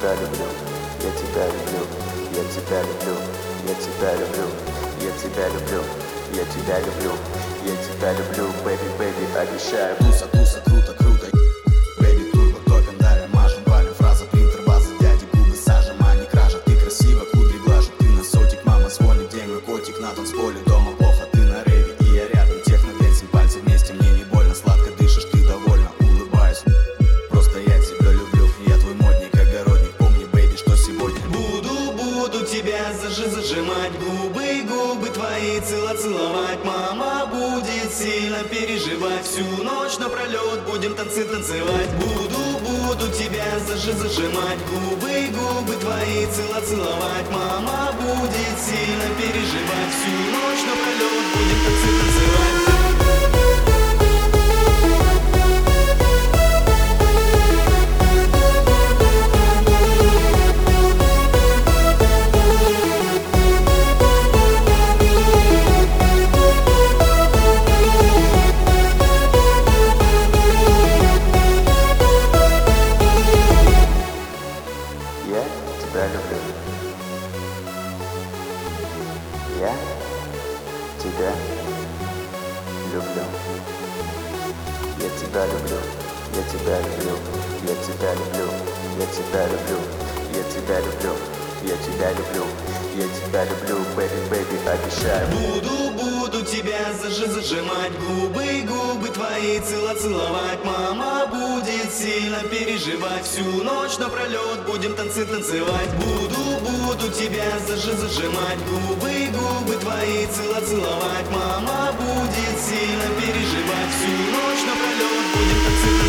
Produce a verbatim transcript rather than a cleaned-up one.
тебя люблю, я тебя люблю, я тебя люблю, я тебя люблю, я тебя люблю, я тебя люблю, я тебя люблю, baby, baby, обещаю. Туса, туса, круто, круто, baby, турбо, топим, давим, мажем, валим, фраза, принтер, база, дяди, губы сажем, а не кража. Ты красива, кудри глажет, ты на сотик, мама звонит, где мой котик на танцполе, дома плохо, ты на рейве, и я рядом, техно-дэнсинг, пальцы вместе, мне не больно, сладко дышишь, ты довольна, улыбаюсь, просто я тебя люблю, я твой модник, огородник, помни, бэйби, что сегодня буду, буду тебя зажи, зажимать, губы, губы твои цело-целовать, мама будет сильно переживать, всю ночь напролет будем танцы танцевать, буду, буду тебя зажи, зажимать, губы, губы твои цело-целовать, мама будет сильно переживать, всю ночь напролет будем танцы танцевать. Я тебя люблю. Я тебя люблю. Я тебя люблю. Я тебя люблю. Я тебя люблю. Я тебя люблю. Я тебя люблю. Я тебя люблю. Я тебя люблю, baby, baby, обещаю. Буду, буду тебя зажи, зажимать, губы, губы твои цело-целовать, мама будет сильно переживать, всю ночь напролет будем танцы танцевать, буду, буду тебя зажи, зажимать, губы, губы твои цело-целовать, мама будет сильно переживать, всю ночь напролет будем танцы танцевать.